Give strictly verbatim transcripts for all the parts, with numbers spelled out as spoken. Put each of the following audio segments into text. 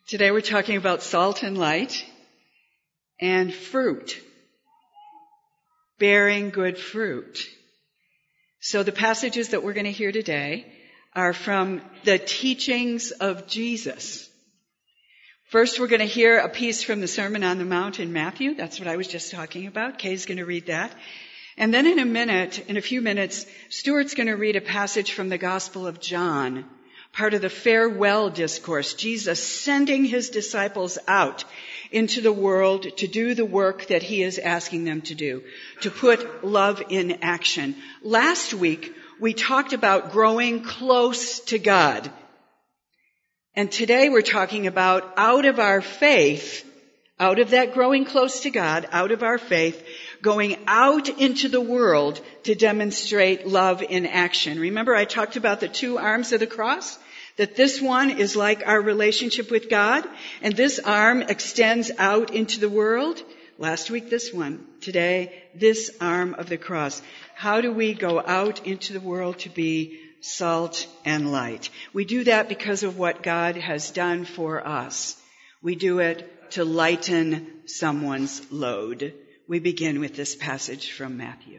Today we're talking about salt and light and fruit, bearing good fruit. So the passages that we're going to hear today are from the teachings of Jesus. First, we're going to hear a piece from the Sermon on the Mount in Matthew. That's what I was just talking about. Kay's going to read that. And then in a minute, in a few minutes, Stuart's going to read a passage from the Gospel of John, part of the farewell discourse, Jesus sending his disciples out into the world to do the work that he is asking them to do, to put love in action. Last week, we talked about growing close to God. And today we're talking about out of our faith, out of that growing close to God, out of our faith, going out into the world to demonstrate love in action. Remember I talked about the two arms of the cross? That this one is like our relationship with God, and this arm extends out into the world. Last week, this one. Today, this arm of the cross. How do we go out into the world to be salt and light? We do that because of what God has done for us. We do it to lighten someone's load. We begin with this passage from Matthew.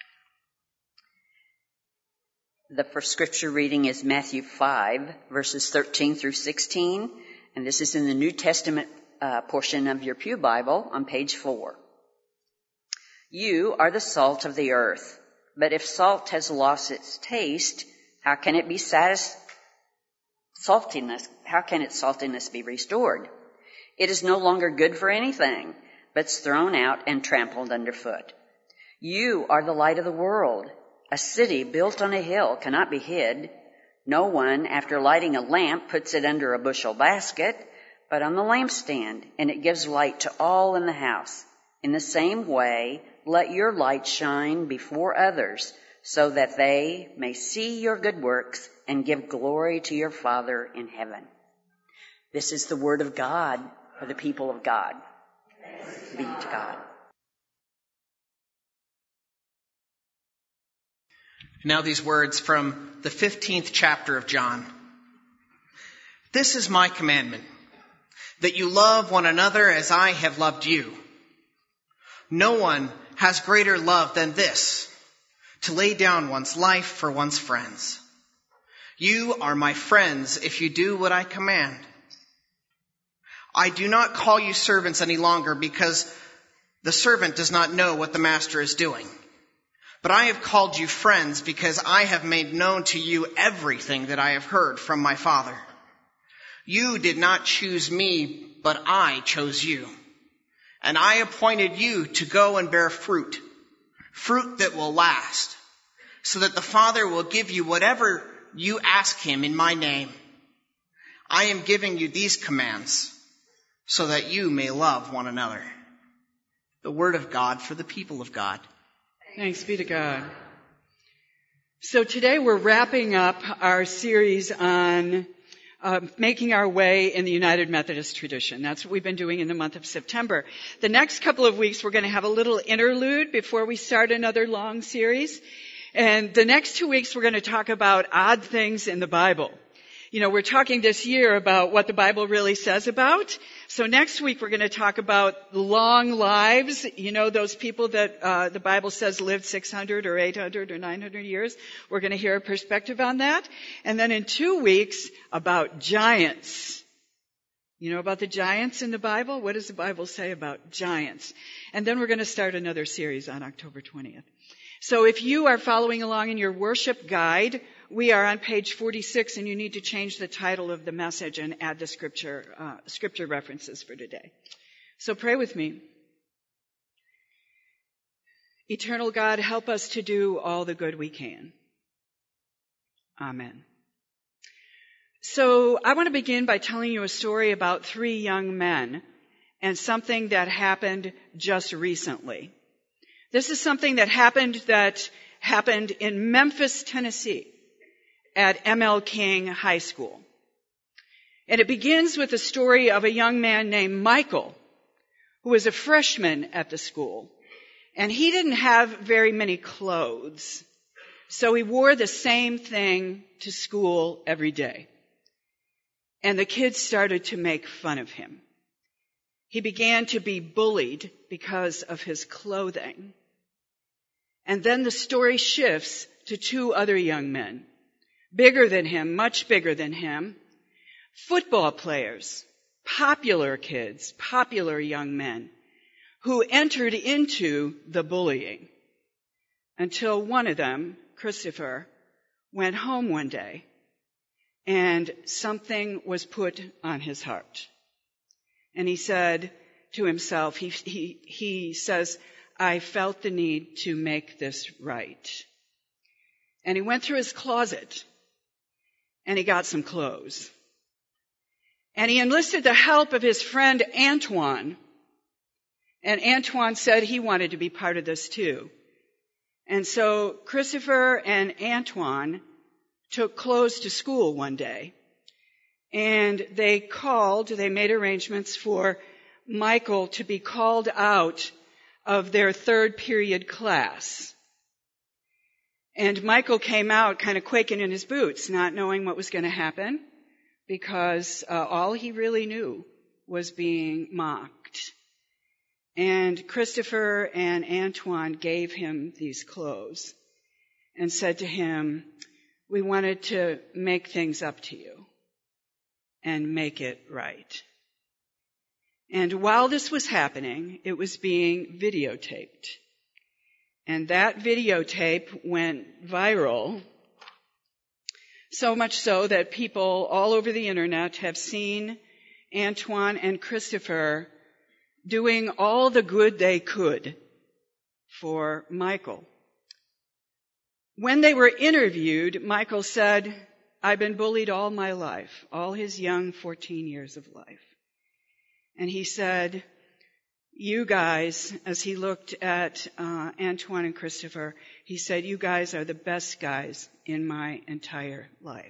The first scripture reading is Matthew five, verses thirteen through sixteen, and this is in the New Testament uh, portion of your Pew Bible on page four. You are the salt of the earth, but if salt has lost its taste, how can it be satis- saltiness? How can its saltiness be restored? It is no longer good for anything, but it's thrown out and trampled underfoot. You are the light of the world. A city built on a hill cannot be hid. No one, after lighting a lamp, puts it under a bushel basket, but on the lampstand, and it gives light to all in the house. In the same way, let your light shine before others, so that they may see your good works and give glory to your Father in heaven. This is the word of God for the people of God. Be to God. Now these words from the fifteenth chapter of John. This is my commandment, that you love one another as I have loved you. No one has greater love than this, to lay down one's life for one's friends. You are my friends if you do what I command. I do not call you servants any longer, because the servant does not know what the master is doing. But I have called you friends, because I have made known to you everything that I have heard from my Father. You did not choose me, but I chose you. And I appointed you to go and bear fruit, fruit that will last, so that the Father will give you whatever you ask him in my name. I am giving you these commands, so that you may love one another. The word of God for the people of God. Thanks be to God. So today we're wrapping up our series on uh, making our way in the United Methodist tradition. That's what we've been doing in the month of September. The next couple of weeks we're going to have a little interlude before we start another long series. And the next two weeks we're going to talk about odd things in the Bible. You know, we're talking this year about what the Bible really says about. So next week we're going to talk about long lives. You know, those people that uh, the Bible says lived six hundred or eight hundred or nine hundred years. We're going to hear a perspective on that. And then in two weeks about giants. You know about the giants in the Bible? What does the Bible say about giants? And then we're going to start another series on October twentieth. So if you are following along in your worship guide, we are on page forty-six, and you need to change the title of the message and add the scripture, uh, scripture references for today. So pray with me. Eternal God, help us to do all the good we can. Amen. So I want to begin by telling you a story about three young men and something that happened just recently. This is something that happened that happened in Memphis, Tennessee, at M L King High School. And it begins with the story of a young man named Michael, who was a freshman at the school. And he didn't have very many clothes, so he wore the same thing to school every day. and the kids started to make fun of him. He began to be bullied because of his clothing. And then the story shifts to two other young men, bigger than him, much bigger than him, football players, popular kids, popular young men, who entered into the bullying until one of them, Christopher, went home one day and something was put on his heart. And he said to himself, he, he, he says, I felt the need to make this right. And he went through his closet and he got some clothes. And he enlisted the help of his friend Antoine. And Antoine said he wanted to be part of this too. And so Christopher and Antoine took clothes to school one day. And they called, they made arrangements for Michael to be called out of their third period class. And Michael came out kind of quaking in his boots, not knowing what was going to happen, because uh, all he really knew was being mocked. And Christopher and Antoine gave him these clothes and said to him, we wanted to make things up to you and make it right. And while this was happening, it was being videotaped. And that videotape went viral, so much so that people all over the internet have seen Antoine and Christopher doing all the good they could for Michael. When they were interviewed, Michael said, I've been bullied all my life, all his young fourteen years of life. And he said, you guys, as he looked at uh, Antoine and Christopher, he said, you guys are the best guys in my entire life.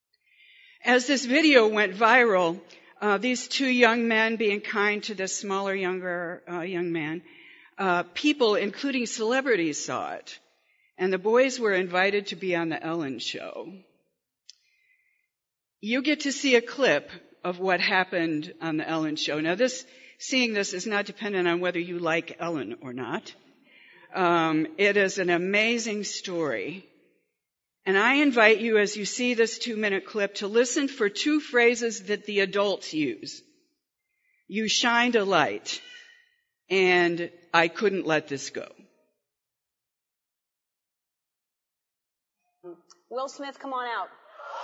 As this video went viral, uh, these two young men being kind to this smaller, younger uh, young man, uh, people, including celebrities, saw it. And the boys were invited to be on the Ellen show. You get to see a clip of what happened on the Ellen show. Now, this seeing this is not dependent on whether you like Ellen or not. Um, it is an amazing story. And I invite you, as you see this two-minute clip, to listen for two phrases that the adults use. You shined a light, and I couldn't let this go. Will Smith, come on out.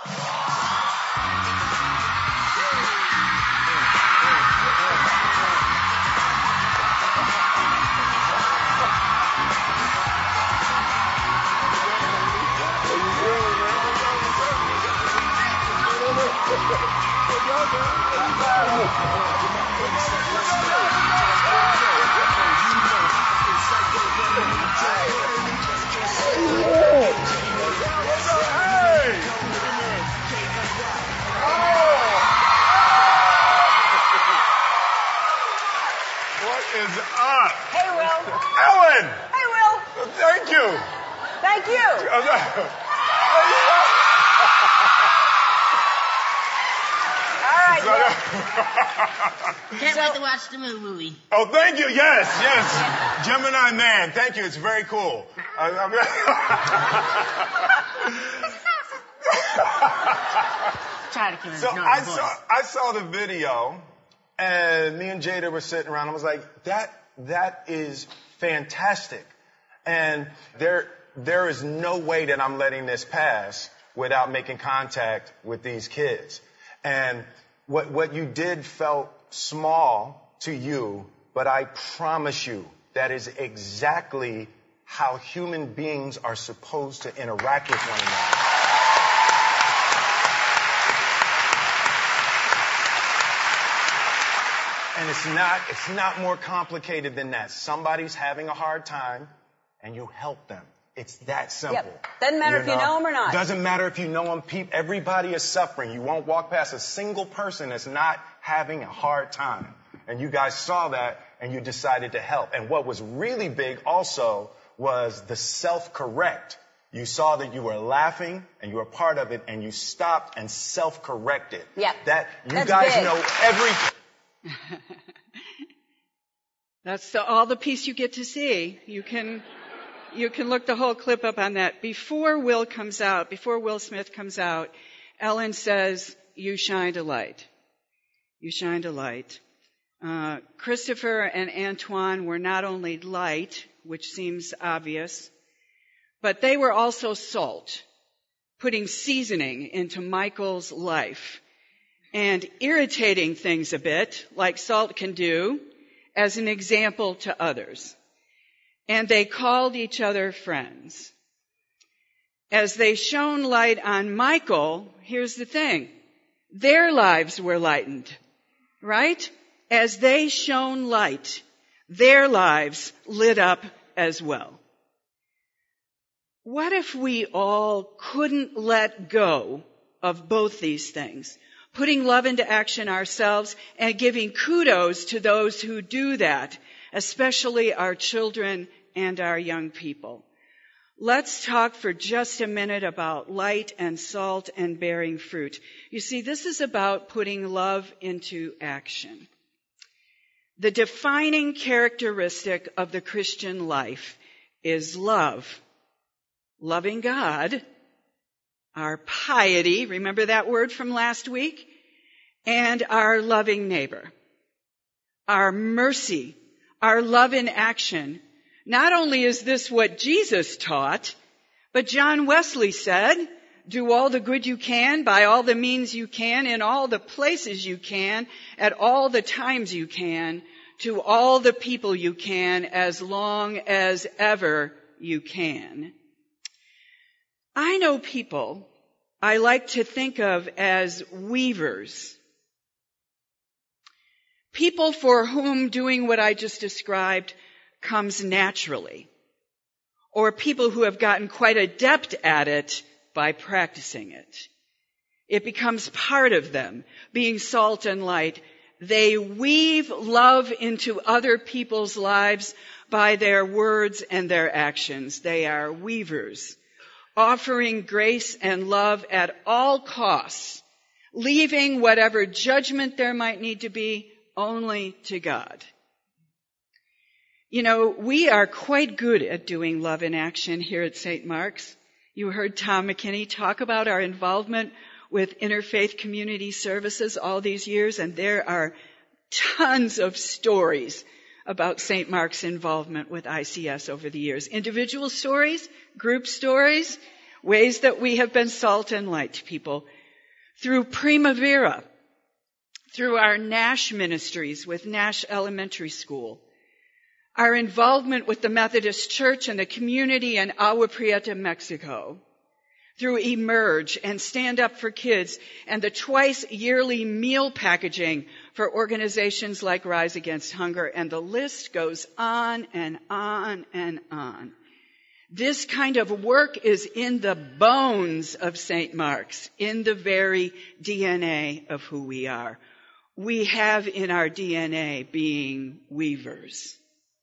Is up? Hey, Will. Ellen! Hey, Will. Thank you. Thank you. All right, Will. Can't wait to watch the movie. Oh, thank you. Yes, yes. Gemini Man. Thank you. It's very cool. I, Try to convince so no, I boys. saw, I saw the video, and me and Jada were sitting around. I was like, that, that is fantastic. And there, there is no way that I'm letting this pass without making contact with these kids. And what, what you did felt small to you, but I promise you that is exactly how human beings are supposed to interact with one another. And it's not, it's not more complicated than that. Somebody's having a hard time and you help them. It's that simple. Yep. Doesn't matter if you know them or not. Doesn't matter if you know them. Pe- everybody is suffering. You won't walk past a single person that's not having a hard time. And you guys saw that and you decided to help. And what was really big also was the self-correct. You saw that you were laughing and you were part of it and you stopped and self-corrected. Yeah. That you That's guys big. know everything. That's the, all the piece you get to see. You can, you can look the whole clip up on that. Before Will comes out, before Will Smith comes out, Ellen says, you shined a light. You shined a light. Uh, Christopher and Antoine were not only light, which seems obvious, but they were also salt, putting seasoning into Michael's life and irritating things a bit, like salt can do, as an example to others. And they called each other friends. As they shone light on Michael, here's the thing, their lives were lightened, right? As they shone light, their lives lit up as well. What if we all couldn't let go of both these things? Putting love into action ourselves and giving kudos to those who do that, especially our children and our young people. Let's talk for just a minute about light and salt and bearing fruit. You see, this is about putting love into action. The defining characteristic of the Christian life is love. Loving God, our piety, remember that word from last week? And our loving neighbor. Our mercy, our love in action. Not only is this what Jesus taught, but John Wesley said, do all the good you can, by all the means you can, in all the places you can, at all the times you can, to all the people you can, as long as ever you can. I know people I like to think of as weavers. People for whom doing what I just described comes naturally. Or people who have gotten quite adept at it by practicing it. It becomes part of them, being salt and light. They weave love into other people's lives by their words and their actions. They are weavers, offering grace and love at all costs, leaving whatever judgment there might need to be only to God. You know, we are quite good at doing love in action here at Saint Mark's. You heard Tom McKinney talk about our involvement with Interfaith Community Services all these years, and there are tons of stories about Saint Mark's involvement with I C S over the years. Individual stories, group stories, ways that we have been salt and light to people. Through Primavera, through our Nash ministries with Nash Elementary School, our involvement with the Methodist Church and the community in Agua Prieta, Mexico, through Emerge and Stand Up for Kids and the twice yearly meal packaging for organizations like Rise Against Hunger, and the list goes on and on and on. This kind of work is in the bones of Saint Mark's, in the very D N A of who we are. We have in our D N A being weavers.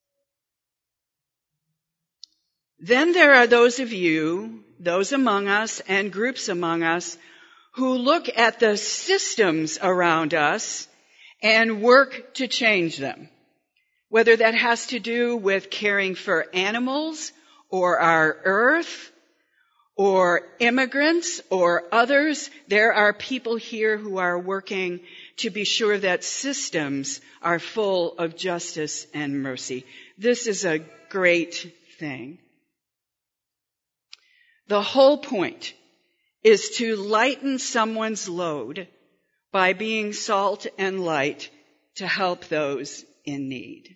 Then there are those of you, those among us and groups among us, who look at the systems around us and work to change them. Whether that has to do with caring for animals or our earth or immigrants or others, there are people here who are working to be sure that systems are full of justice and mercy. This is a great thing. The whole point is to lighten someone's load by being salt and light to help those in need.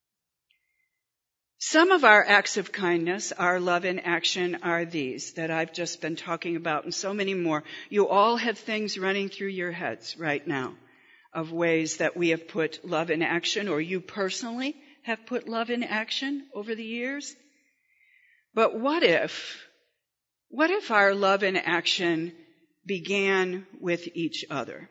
Some of our acts of kindness, our love in action, are these that I've just been talking about, and so many more. You all have things running through your heads right now of ways that we have put love in action, or you personally have put love in action over the years. But what if What if our love in action began with each other?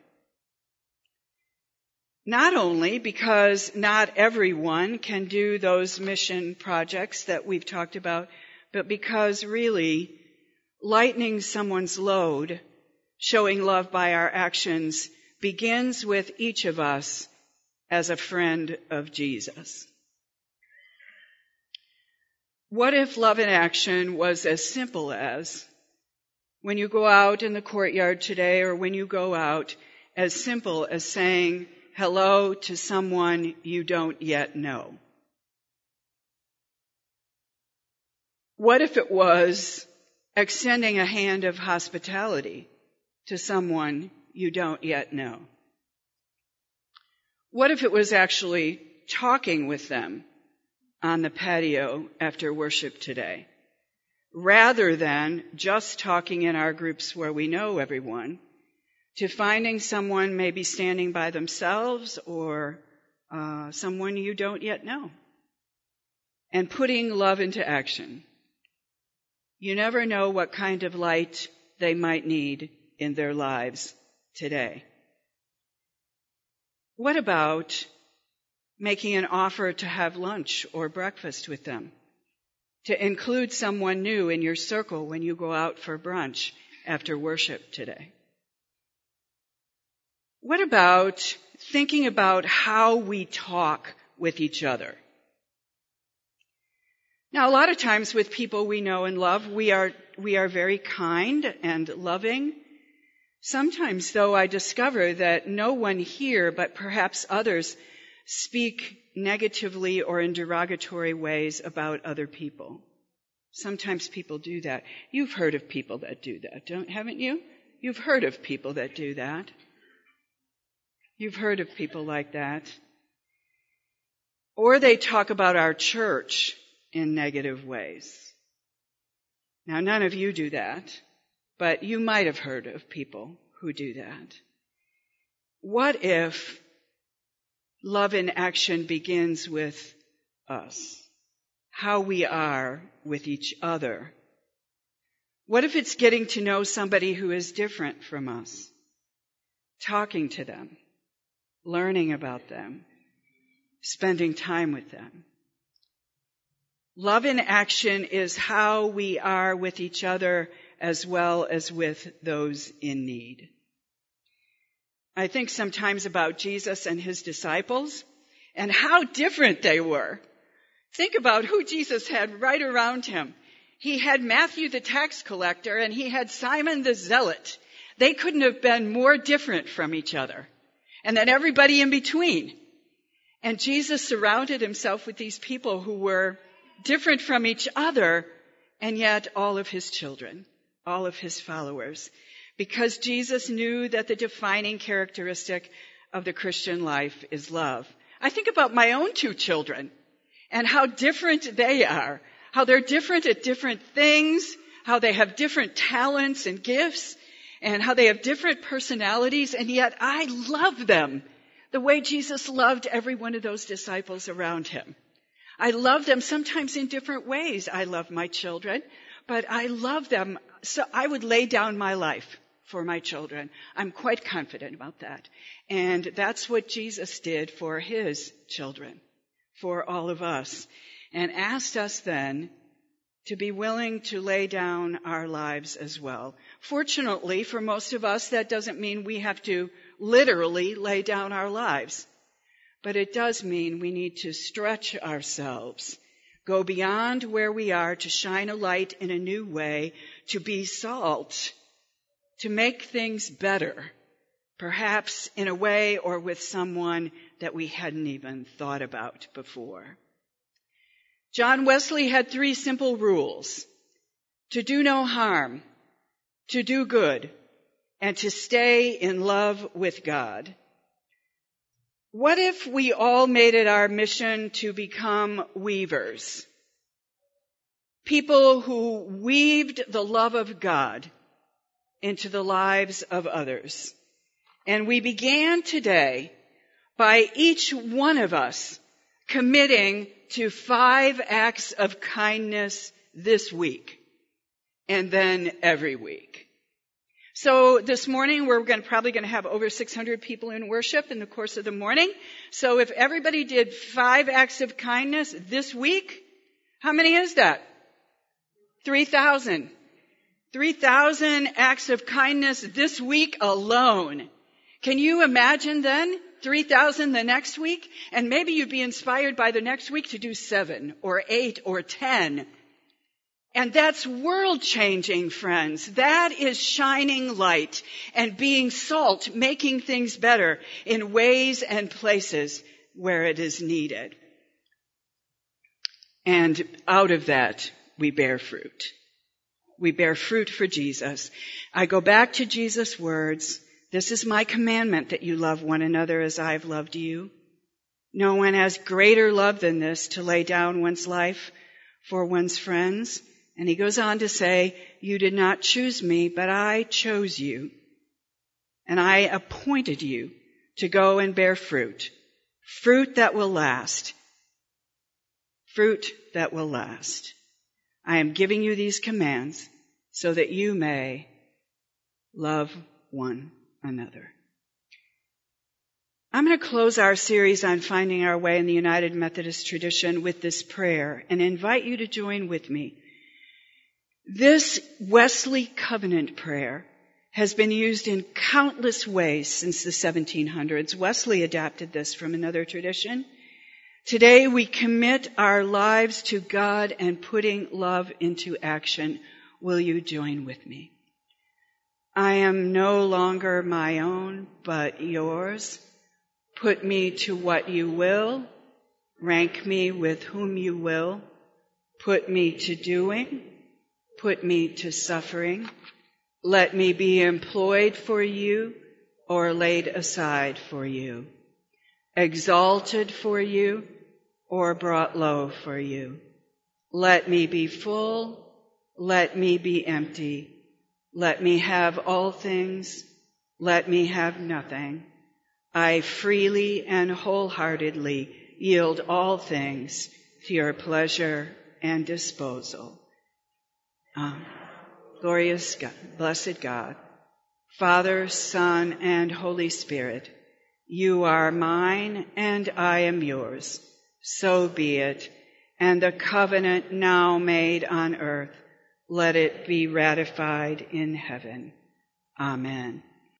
Not only because not everyone can do those mission projects that we've talked about, but because really lightening someone's load, showing love by our actions, begins with each of us as a friend of Jesus. What if love in action was as simple as, when you go out in the courtyard today, or when you go out, as simple as saying hello to someone you don't yet know? What if it was extending a hand of hospitality to someone you don't yet know? What if it was actually talking with them on the patio after worship today, rather than just talking in our groups where we know everyone, to finding someone maybe standing by themselves or uh, someone you don't yet know, and putting love into action? You never know what kind of light they might need in their lives today. What about making an offer to have lunch or breakfast with them, to include someone new in your circle when you go out for brunch after worship today? What about thinking about how we talk with each other? Now, a lot of times with people we know and love, we are, we are very kind and loving. Sometimes, though, I discover that no one here, but perhaps others, speak negatively or in derogatory ways about other people. Sometimes people do that. You've heard of people that do that, don't, haven't you? You've heard of people that do that. You've heard of people like that. Or they talk about our church in negative ways. Now, none of you do that, but you might have heard of people who do that. What if love in action begins with us? How we are with each other. What if it's getting to know somebody who is different from us? Talking to them, learning about them, spending time with them. Love in action is how we are with each other as well as with those in need. I think sometimes about Jesus and his disciples and how different they were. Think about who Jesus had right around him. He had Matthew the tax collector and he had Simon the zealot. They couldn't have been more different from each other. And then everybody in between. And Jesus surrounded himself with these people who were different from each other, and yet all of his children, all of his followers. Because Jesus knew that the defining characteristic of the Christian life is love. I think about my own two children and how different they are, how they're different at different things, how they have different talents and gifts, and how they have different personalities, and yet I love them the way Jesus loved every one of those disciples around him. I love them sometimes in different ways. I love my children, but I love them. So I would lay down my life for my children. I'm quite confident about that. And that's what Jesus did for his children, for all of us, and asked us then to be willing to lay down our lives as well. Fortunately, for most of us, that doesn't mean we have to literally lay down our lives. But it does mean we need to stretch ourselves, go beyond where we are to shine a light in a new way, to be salt, to make things better, perhaps in a way or with someone that we hadn't even thought about before. John Wesley had three simple rules: to do no harm, to do good, and to stay in love with God. What if we all made it our mission to become weavers? People who weaved the love of God into the lives of others. And we began today by each one of us committing to five acts of kindness this week, and then every week. So this morning we're going to, probably going to have over six hundred people in worship in the course of the morning. So if everybody did five acts of kindness this week, how many is that? three thousand. three thousand acts of kindness this week alone. Can you imagine then three thousand the next week? And maybe you'd be inspired by the next week to do seven or eight or ten. And that's world-changing, friends. That is shining light and being salt, making things better in ways and places where it is needed. And out of that, we bear fruit. We bear fruit for Jesus. I go back to Jesus' words. This is my commandment, that you love one another as I have loved you. No one has greater love than this, to lay down one's life for one's friends. And he goes on to say, you did not choose me, but I chose you. And I appointed you to go and bear fruit. Fruit that will last. Fruit that will last. I am giving you these commands so that you may love one another. I'm going to close our series on finding our way in the United Methodist tradition with this prayer and invite you to join with me. This Wesley covenant prayer has been used in countless ways since the seventeen hundreds. Wesley adapted this from another tradition. Today we commit our lives to God and putting love into action. Will you join with me? I am no longer my own, but yours. Put me to what you will. Rank me with whom you will. Put me to doing. Put me to suffering. Let me be employed for you or laid aside for you. Exalted for you or brought low for you. Let me be full. Let me be empty. Let me have all things. Let me have nothing. I freely and wholeheartedly yield all things to your pleasure and disposal. Um, glorious God, blessed God, Father, Son, and Holy Spirit, you are mine and I am yours. So be it. And the covenant now made on earth, let it be ratified in heaven. Amen.